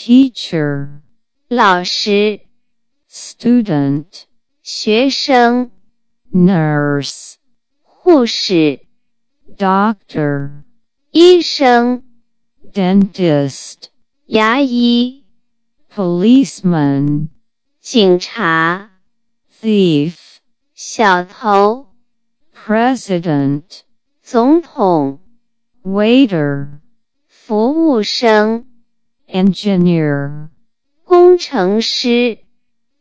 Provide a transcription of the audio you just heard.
teacher, 老师 student, 学生 nurse, 护士 doctor, 医生 dentist, 牙医 policeman, 警察 thief, 小偷 president, 总统 waiter, 服务生 engineer, 工程师